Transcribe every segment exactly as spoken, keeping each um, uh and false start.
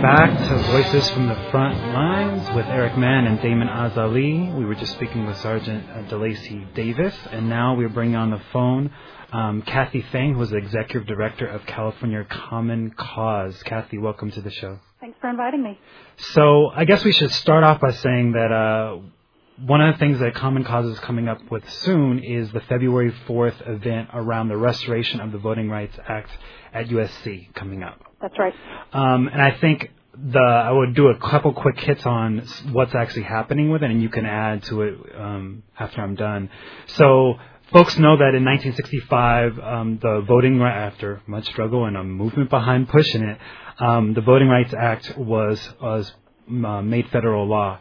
back to Voices from the Front Lines with Eric Mann and Damon Azali. We were just speaking with Sergeant uh, DeLacy Davis, and now we're bringing on the phone um, Kathy Fang, who is the Executive Director of California Common Cause. Kathy, welcome to the show. Thanks for inviting me. So I guess we should start off by saying that uh, one of the things that Common Cause is coming up with soon is the February fourth event around the restoration of the Voting Rights Act at U S C coming up. That's right. Um, and I think the I would do a couple quick hits on what's actually happening with it, and you can add to it um, after I'm done. So folks know that in nineteen sixty-five, um, the voting right after much struggle and a movement behind pushing it, um, the Voting Rights Act was was uh, made federal law,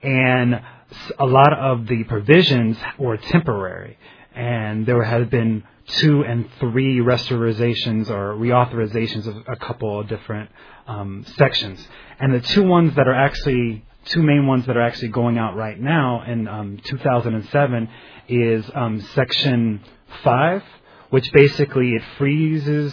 and a lot of the provisions were temporary, and there had been two and three restorizations or reauthorizations of a couple of different um, sections. And the two ones that are actually, two main ones that are actually going out right now in um, two thousand seven is um, Section five, which basically it freezes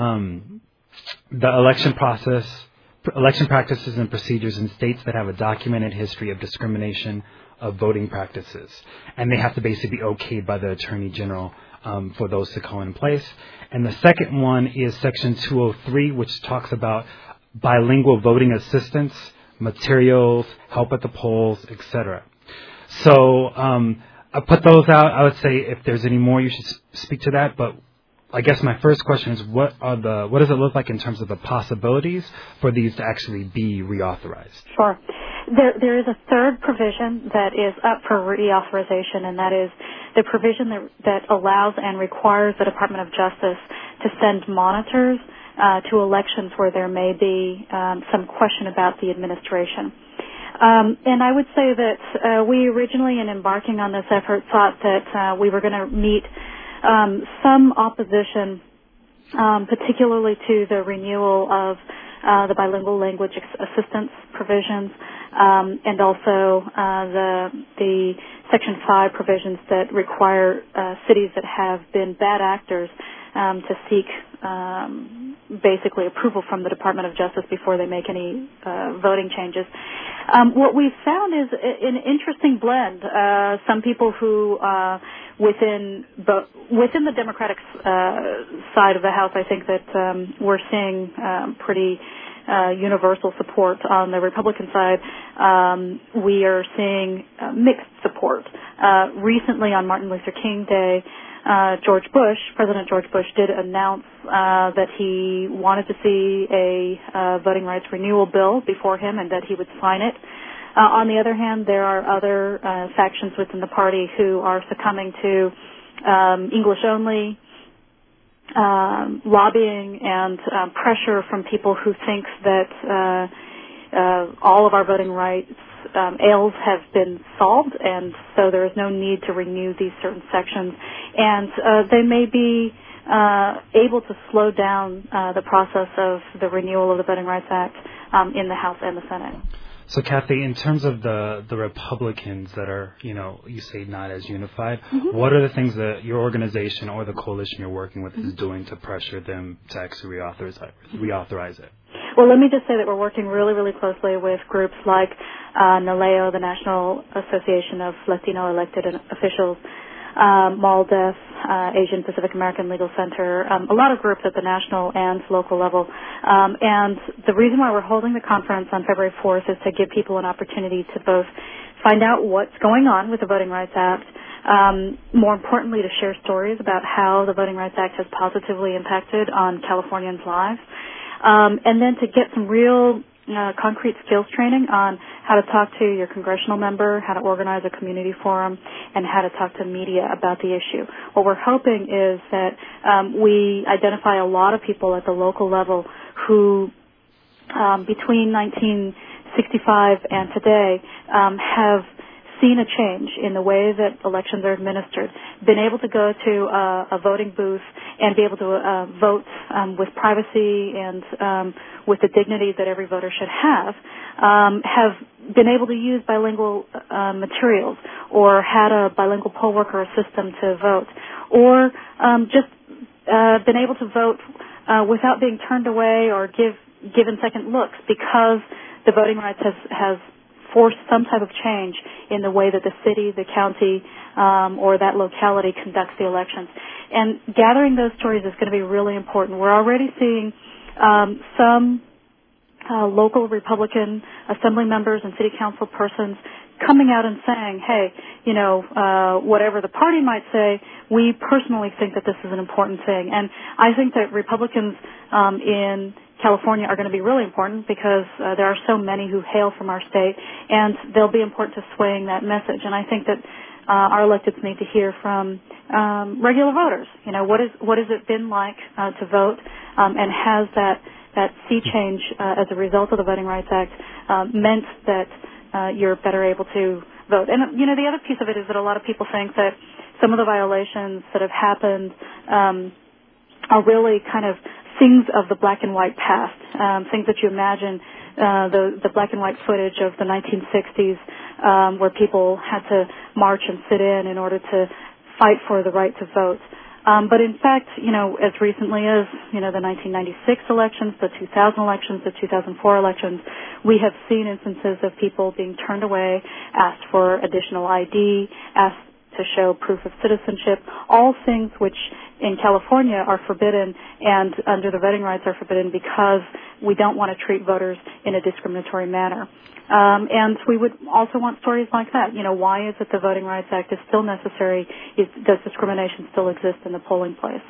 um, the election process, election practices and procedures in states that have a documented history of discrimination of voting practices. And they have to basically be okayed by the Attorney General Um, for those to come in place. And the second one is Section two oh three, which talks about bilingual voting assistance, materials, help at the polls, et cetera. So um, I put those out. I would say if there's any more, you should speak to that. But I guess my first question is, what are the what does it look like in terms of the possibilities for these to actually be reauthorized? Sure. There, there is a third provision that is up for reauthorization, and that is the provision that, that allows and requires the Department of Justice to send monitors uh, to elections where there may be um, some question about the administration. Um, and I would say that uh, we originally, in embarking on this effort, thought that uh, we were going to meet um, some opposition, um, particularly to the renewal of uh, the bilingual language assistance provisions, um, and also uh, the the Section five provisions that require uh, cities that have been bad actors um, to seek um, basically approval from the Department of Justice before they make any uh, voting changes. Um, what we've found is an interesting blend. Uh, some people who uh, within bo- within the Democratic uh, side of the House, I think that um, we're seeing um, pretty Uh, universal support. On the Republican side, um, we are seeing uh, mixed support. Uh, recently, on Martin Luther King Day, uh, George Bush, President George Bush, did announce uh, that he wanted to see a uh, voting rights renewal bill before him and that he would sign it. Uh, on the other hand, there are other uh, factions within the party who are succumbing to um, English only Um, lobbying and um, pressure from people who think that uh, uh, all of our voting rights um, ails have been solved, and so there is no need to renew these certain sections. And uh, they may be uh, able to slow down uh, the process of the renewal of the Voting Rights Act um, in the House and the Senate. So, Kathy, in terms of the, the Republicans that are, you know, you say not as unified, mm-hmm. what are the things that your organization or the coalition you're working with mm-hmm. is doing to pressure them to actually reauthorize, reauthorize it? Well, let me just say that we're working really, really closely with groups like uh, NALEO, the National Association of Latino Elected Officials, um, MALDEF, uh, Asian Pacific American Legal Center, um, a lot of groups at the national and local level. Um, and the reason why we're holding the conference on February fourth is to give people an opportunity to both find out what's going on with the Voting Rights Act, um, more importantly to share stories about how the Voting Rights Act has positively impacted on Californians' lives, um, and then to get some real Uh, concrete skills training on how to talk to your congressional member, how to organize a community forum, and how to talk to media about the issue. What we're hoping is that um, we identify a lot of people at the local level who, um, between nineteen sixty-five and today, um, have seen a change in the way that elections are administered, been able to go to uh, a voting booth and be able to uh, vote um, with privacy and um, with the dignity that every voter should have, um, have been able to use bilingual uh, materials or had a bilingual poll worker system to vote, or um, just uh, been able to vote uh, without being turned away or give given second looks because the voting rights has, has forced some type of change in the way that the city, the county, um, or that locality conducts the elections. And gathering those stories is going to be really important. We're already seeing um, some uh, local Republican assembly members and city council persons coming out and saying, hey, you know, uh, whatever the party might say, we personally think that this is an important thing. And I think that Republicans um, in California are going to be really important because uh, there are so many who hail from our state, and they'll be important to swaying that message. And I think that uh, our electeds need to hear from um, regular voters. You know, what is what has it been like uh, to vote, um, and has that that sea change uh, as a result of the Voting Rights Act uh, meant that uh, you're better able to vote? And you know, the other piece of it is that a lot of people think that some of the violations that have happened um, are really kind of things of the black and white past, um, things that you imagine, uh, the, the black and white footage of the nineteen sixties um, where people had to march and sit in in order to fight for the right to vote. Um, but in fact, you know, as recently as, you know, the nineteen ninety-six elections, the two thousand elections, the two thousand four elections, we have seen instances of people being turned away, asked for additional I D, asked to show proof of citizenship, all things which in California are forbidden and under the voting rights are forbidden because we don't want to treat voters in a discriminatory manner. Um, and we would also want stories like that. You know, why is it the Voting Rights Act is still necessary? Is, does discrimination still exist in the polling place?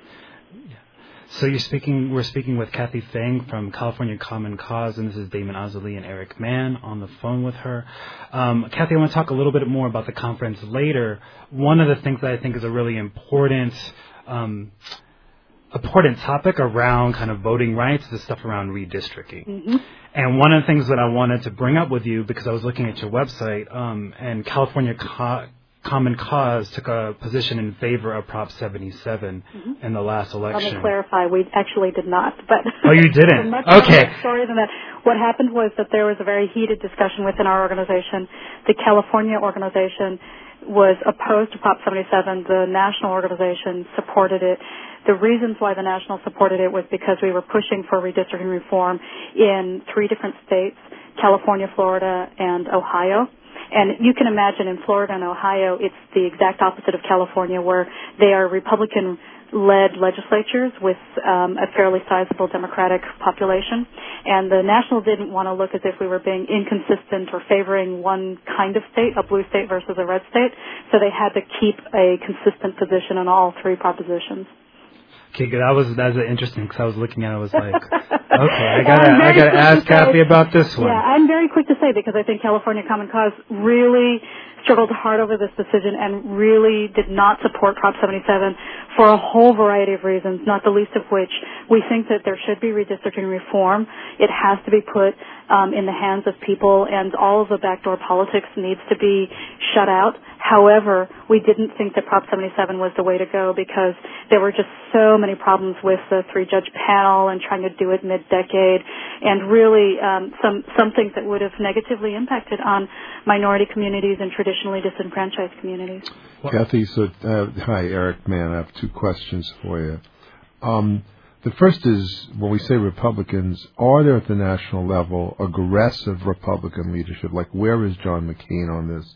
So you're speaking, we're speaking with Kathy Fang from California Common Cause, and this is Damon Azali and Eric Mann on the phone with her. Um, Kathy, I want to talk a little bit more about the conference later. One of the things that I think is a really important um, important topic around kind of voting rights is the stuff around redistricting. Mm-hmm. And one of the things that I wanted to bring up with you, because I was looking at your website, um, and California Co- Common Cause took a position in favor of Prop seventy-seven mm-hmm. in the last election. Let me clarify, we actually did not. But oh, you didn't? much Okay. More story than that. What happened was that there was a very heated discussion within our organization. The California organization was opposed to Prop seventy-seven. The national organization supported it. The reasons why the national supported it was because we were pushing for redistricting reform in three different states, California, Florida, and Ohio. And you can imagine in Florida and Ohio, it's the exact opposite of California, where they are Republican-led legislatures with um, a fairly sizable Democratic population. And the National didn't want to look as if we were being inconsistent or favoring one kind of state, a blue state versus a red state. So they had to keep a consistent position on all three propositions. Okay, good. That was that's interesting because I was looking at it, I was like, okay, I gotta I gotta ask Kathy about this one. Yeah, I'm very quick to say because I think California Common Cause really struggled hard over this decision and really did not support Prop seventy-seven for a whole variety of reasons, not the least of which we think that there should be redistricting reform. It has to be put um, in the hands of people, and all of the backdoor politics needs to be shut out. However, we didn't think that Prop seventy-seven was the way to go because there were just so many problems with the three-judge panel and trying to do it mid-decade, and really um, some some things that would have negatively impacted on minority communities and traditionally disenfranchised communities. Well, Kathy, so uh, hi, Eric Mann. I have two questions for you. Um, the first is, when we say Republicans, are there at the national level aggressive Republican leadership? Like, where is John McCain on this?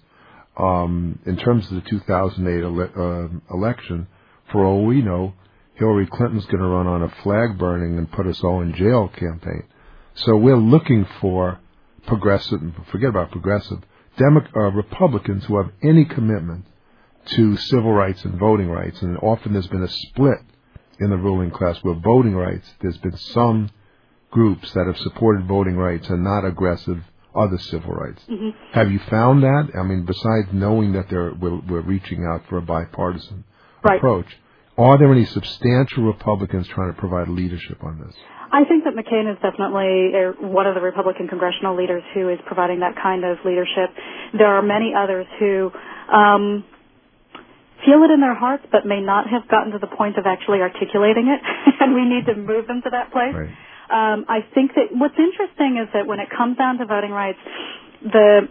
Um, in terms of the two thousand eight ele- uh, election, for all we know, Hillary Clinton's going to run on a flag burning and put us all in jail campaign. So we're looking for progressive, forget about progressive, Demo- uh, Republicans who have any commitment to civil rights and voting rights. And often there's been a split in the ruling class where voting rights, there's been some groups that have supported voting rights and not aggressive other civil rights. Mm-hmm. Have you found that? I mean, besides knowing that they're, we're, we're reaching out for a bipartisan right. approach, are there any substantial Republicans trying to provide leadership on this? I think that McCain is definitely one of the Republican congressional leaders who is providing that kind of leadership. There are many others who um, feel it in their hearts but may not have gotten to the point of actually articulating it, and we need to move them to that place. Right. Um, I think that what's interesting is that when it comes down to voting rights, the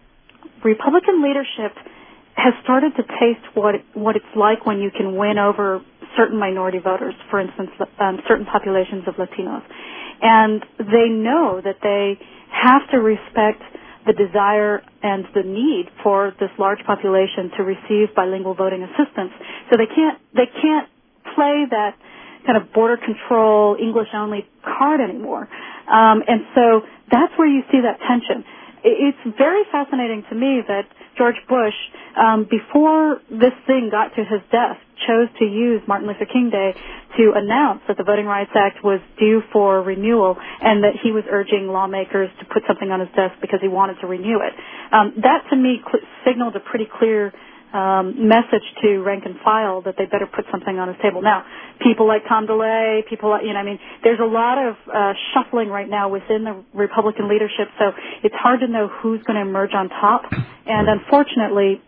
Republican leadership has started to taste what it, what it's like when you can win over certain minority voters, for instance, um, certain populations of Latinos. and they know that they have to respect the desire and the need for this large population to receive bilingual voting assistance. So they can't they can't play that kind of border control English only card anymore. Um, and so that's where you see that tension. It's very fascinating to me that George Bush, um, before this thing got to his desk, chose to use Martin Luther King Day to announce that the Voting Rights Act was due for renewal and that he was urging lawmakers to put something on his desk because he wanted to renew it. Um, that, to me, cl- signaled a pretty clear um, message to rank and file that they better put something on his table. Now, people like Tom DeLay, people like, you know, I mean, there's a lot of uh, shuffling right now within the Republican leadership, so it's hard to know who's going to emerge on top. And unfortunately,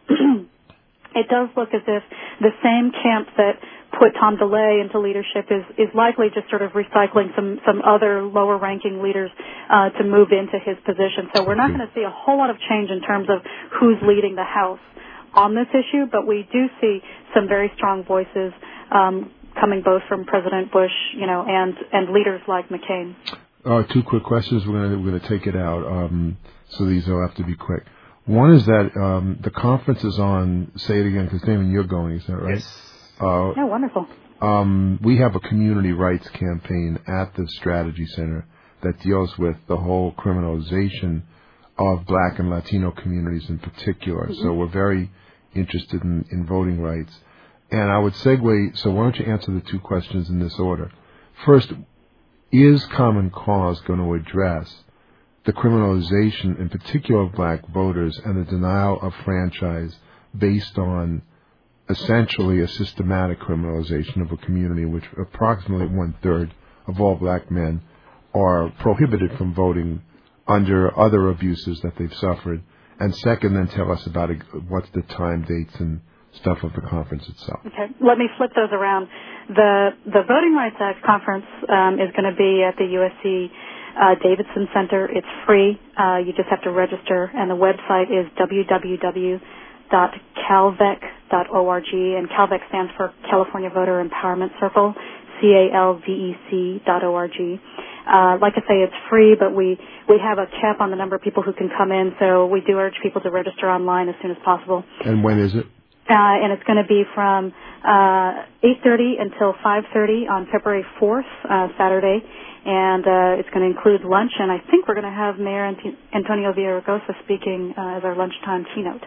it does look as if the same camp that put Tom DeLay into leadership is, is likely just sort of recycling some, some other lower-ranking leaders uh, to move into his position. So we're not going to see a whole lot of change in terms of who's leading the House on this issue, but we do see some very strong voices um, coming both from President Bush, you know, and, and leaders like McCain. Uh, two quick questions. We're going we're to take it out, um, so these will have to be quick. One is that um, the conference is on, say it again, because Damon, you're going, is that right? Yes. Uh, yeah, wonderful. Um, we have a community rights campaign at the Strategy Center that deals with the whole criminalization of Black and Latino communities in particular. Mm-hmm. So we're very interested in, in voting rights. And I would segue, so why don't you answer the two questions in this order. First, is Common Cause going to address the criminalization, in particular of Black voters, and the denial of franchise based on essentially a systematic criminalization of a community in which approximately one-third of all Black men are prohibited from voting under other abuses that they've suffered? And second, then tell us about it, what's the time, dates, and stuff of the conference itself. Okay, let me flip those around. The the Voting Rights Act conference um, is going to be at the U S C uh, Davidson Center. It's free. Uh, you just have to register, and the website is w w w dot calvec dot org, and CalVEC stands for California Voter Empowerment Circle, C A L V E C dot O R G. Uh, like I say, it's free, but we, we have a cap on the number of people who can come in, so we do urge people to register online as soon as possible. And when is it? Uh, and it's going to be from uh, eight thirty until five thirty on February fourth, uh, Saturday, and uh, it's going to include lunch, and I think we're going to have Mayor Ant- Antonio Villaraigosa speaking uh, as our lunchtime keynote.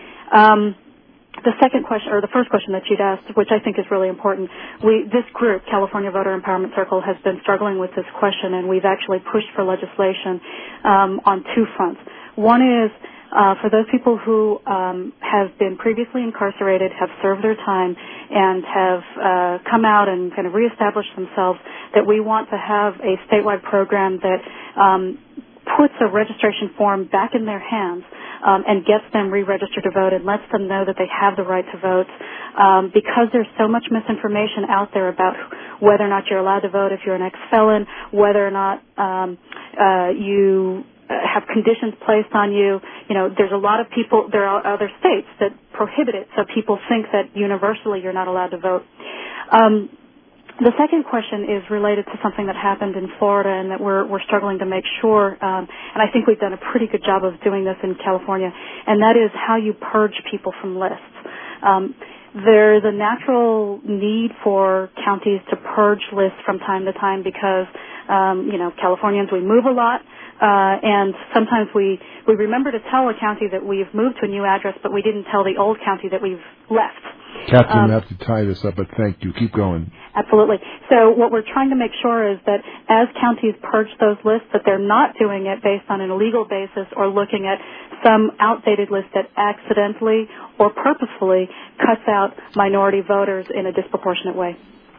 Um, The second question, or the first question that you'd asked, which I think is really important, we, this group, California Voter Empowerment Circle, has been struggling with this question, and we've actually pushed for legislation um, on two fronts. One is uh, for those people who um, have been previously incarcerated, have served their time, and have uh, come out and kind of reestablished themselves, that we want to have a statewide program that um, puts a registration form back in their hands Um, and gets them re-registered to vote and lets them know that they have the right to vote, um, because there's so much misinformation out there about whether or not you're allowed to vote if you're an ex-felon, whether or not um, uh, you have conditions placed on you. You know, there's a lot of people, there are other states that prohibit it, so people think that universally you're not allowed to vote. Um, The second question is related to something that happened in Florida and that we're, we're struggling to make sure, um, and I think we've done a pretty good job of doing this in California, and that is how you purge people from lists. Um, there's a natural need for counties to purge lists from time to time because, um, you know, Californians, we move a lot, uh, and sometimes we, we remember to tell a county that we've moved to a new address, but we didn't tell the old county that we've left. Catherine, um, we have to tie this up, but thank you. Keep going. Absolutely. So what we're trying to make sure is that as counties purge those lists, that they're not doing it based on an illegal basis or looking at some outdated list that accidentally or purposefully cuts out minority voters in a disproportionate way.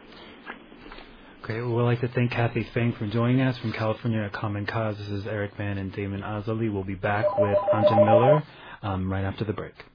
Great. Well, we'd like to thank Kathy Fang for joining us from California Common Cause. This is Eric Mann and Damon Azali. We'll be back with Anton Miller um, right after the break.